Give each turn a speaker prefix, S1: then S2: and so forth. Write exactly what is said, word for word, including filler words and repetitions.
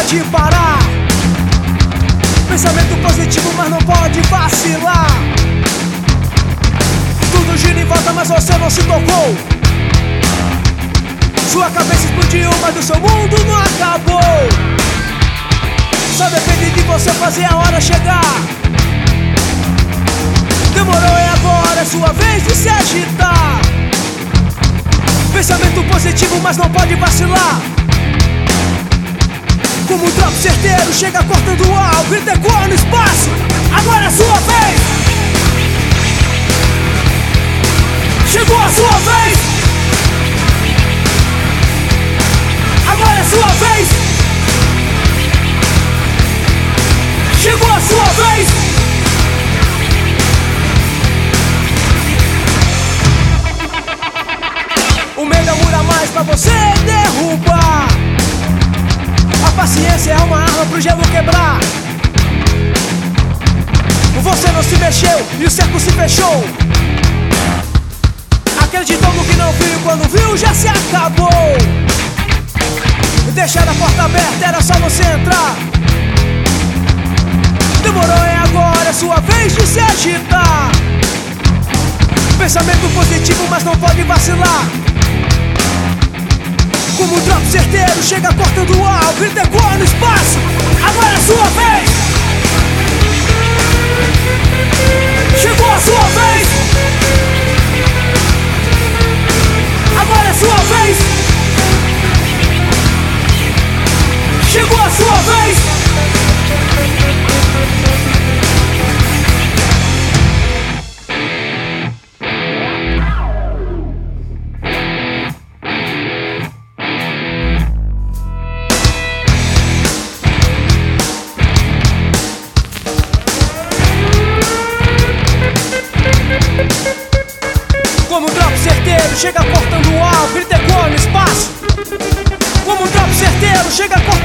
S1: pode parar. Pensamento positivo, mas não pode vacilar. Tudo gira em volta, mas você não se tocou. Sua cabeça explodiu, mas o seu mundo não acabou. Só depende de você fazer a hora chegar. Demorou, é agora, é sua vez de se agitar. Pensamento positivo, mas não pode vacilar. Como um drop certeiro, chega cortando o ar, grita ecoa no espaço. Agora é sua vez. Chegou a sua vez. Agora é sua vez. Chegou a sua vez. O medo é um muro a mais pra você derrubar. A paciência é uma arma pro gelo quebrar. Você não se mexeu e o cerco se fechou. Acreditou no que não viu, quando viu já se acabou. Deixar a porta aberta, era só você entrar. Demorou, é agora, é sua vez de se agitar. Pensamento positivo, mas não pode vacilar. Como um drop certeiro, chega cortando o ar, grita ecoa no espaço. Agora é sua vez. Chegou a sua vez. Agora é sua vez. Chegou a sua vez. Como um drop certeiro, chega cortando o ar, grita ecoa no espaço. Como um drop certeiro, chega cortando